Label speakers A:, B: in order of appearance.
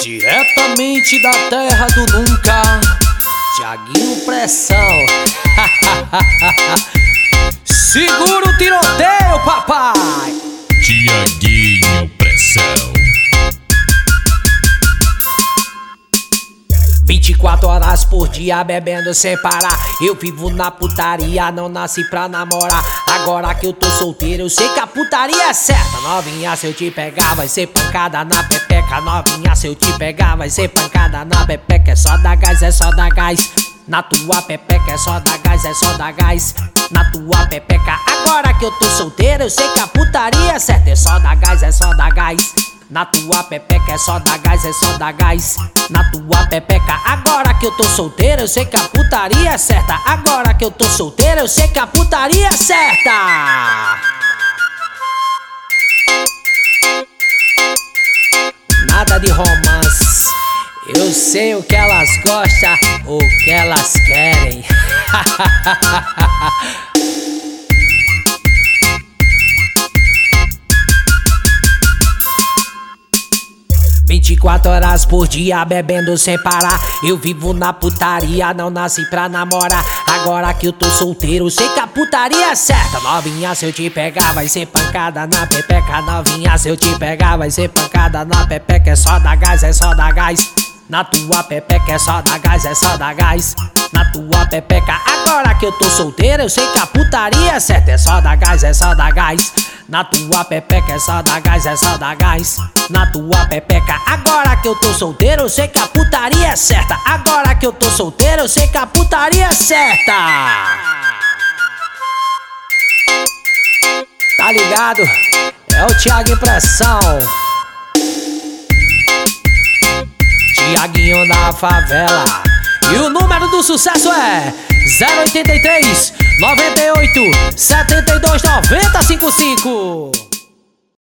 A: Diretamente da terra do nunca, Thiaguinho Pressão. Segura o tiroteio, papai.
B: Thiaguinho Pressão.
A: 24 horas por dia bebendo sem parar. Eu vivo na putaria, não nasci pra namorar. Agora que eu tô solteiro, eu sei que a putaria é certa. Novinha, se eu te pegar, vai ser pancada na pepeca. Novinha, se eu te pegar, vai ser pancada na pepeca. É só dar gás, é só dar gás. Na tua pepeca é só dar gás, é só dar gás. Na tua pepeca. Agora que eu tô solteiro, eu sei que a putaria é certa. É só dar gás, é só dar gás. Na tua pepeca é só dar gás, é só dar gás. Na tua pepeca. Agora que eu tô solteiro, eu sei que a putaria é certa. Agora que eu tô solteiro, eu sei que a putaria é certa. Nada de romance. Eu sei o que elas gostam, o que elas querem. 24 horas por dia bebendo sem parar. Eu vivo na putaria, não nasci pra namorar. Agora que eu tô solteiro, sei que a putaria é certa. Novinha, se eu te pegar, vai ser pancada na pepeca. Novinha, se eu te pegar, vai ser pancada na pepeca. É só dar gás, é só dar gás. Na tua pepeca é só dar gás, é só dar gás. Na tua pepeca. Agora que eu tô solteiro, eu sei que a putaria é certa. É só dar gás, é só dar gás. Na tua pepeca é só dar gás, é só dar gás. Na tua pepeca. Agora que eu tô solteiro, eu sei que a putaria é certa. Agora que eu tô solteiro, eu sei que a putaria é certa. Tá ligado? É o Thiaguinho Pressão. Thiaguinho na favela. E o número do sucesso é 083 98 72 90 55.